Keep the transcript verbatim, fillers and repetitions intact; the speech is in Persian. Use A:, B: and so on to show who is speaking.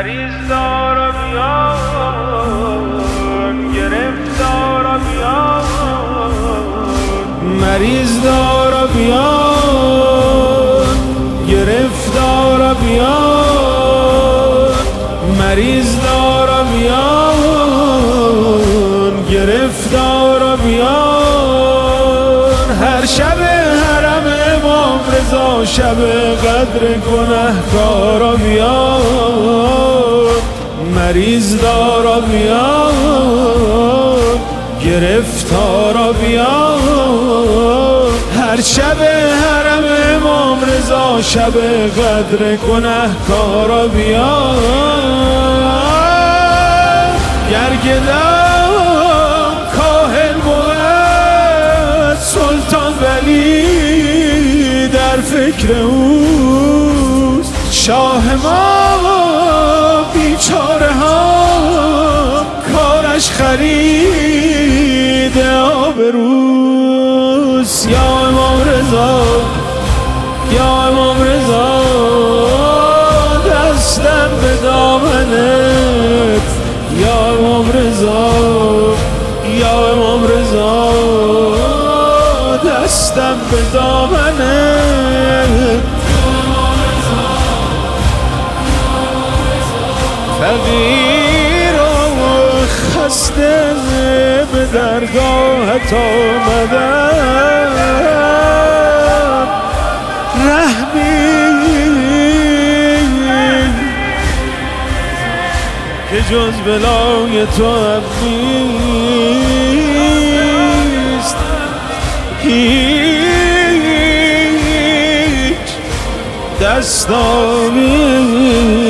A: مریض دارم بیان، گرفتارم بیان، مریض دارم بیان، گرفتارم بیان، مریض دارم بیان، گرفتارم بیان. هر شب حرم امام رضا شب قدر گنهکارا بیان، مریض دارا بیان، گرفتارا بیان. هر شب حرم امام رضا شب قدر گنهکارا بیان. گرگدم کاهن بود سلطان ولی در فکر اوست، شاه ما بیچاره ها کارش خرید آبروست. یا امام رضا، یا امام رضا، دستم به دامنت. یا امام رضا، یا امام رضا، دستم به دامنت. فقیر و خسته به درگاهت آمدم، رحمی که جز بلای تو هم نیست. هیچ دستامی